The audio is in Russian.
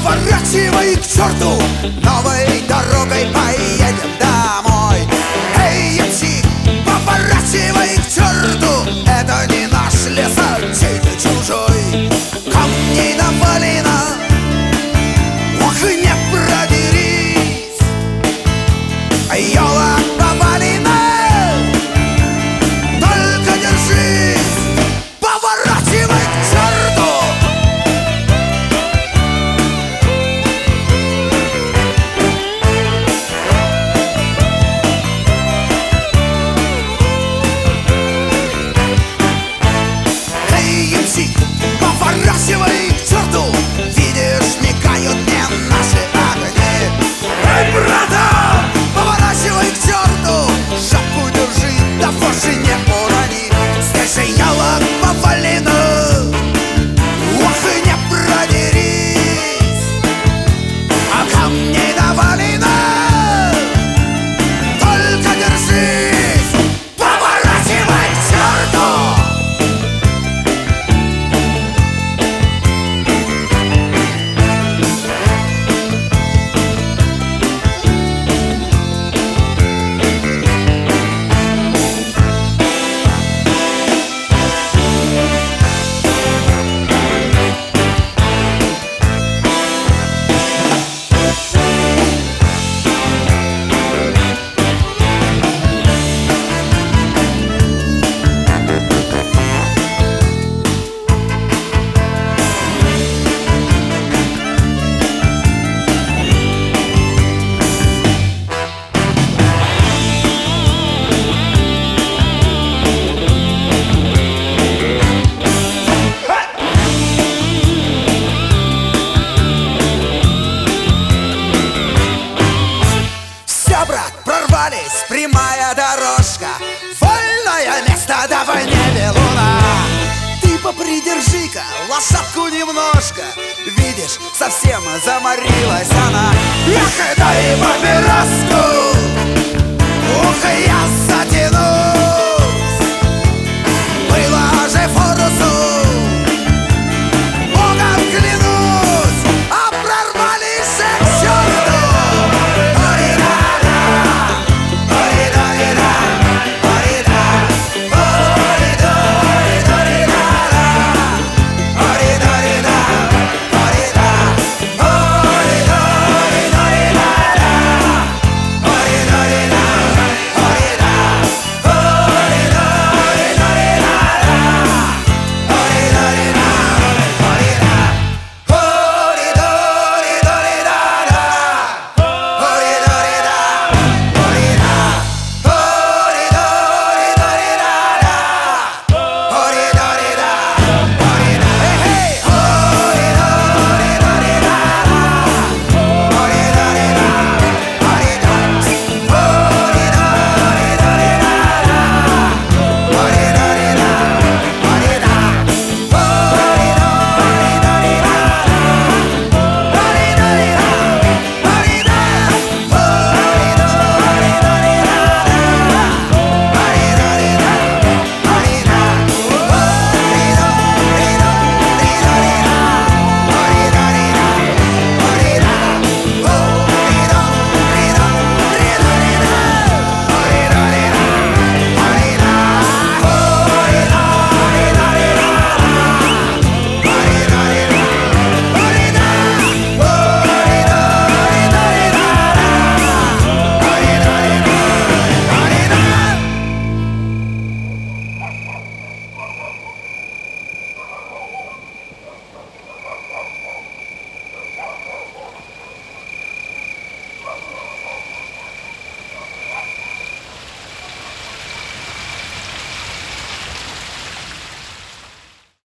Поворачивай к черту, новой дорогой поедем домой. Эй, ямщик, поворачивай к черту, это не наш лес, а чей-то чужой. Камней навалено, ох, не продерись. Елок повалено, только держись. Поворачивай к черту. Поворачивай к черту, видишь, мигают мне наши огни. Эй, брата, поворачивай к черту, шапку держи, да вовсе не урони. Здесь же елок повалено, ох, и не продерись. А камней навалено, только держись. Поворачивай к черту. Прорвались, прямая дорожка, вольное место, давай не белуна. Ты попридержи-ка лошадку немножко, видишь, совсем заморилась она. Эх, дай папироску.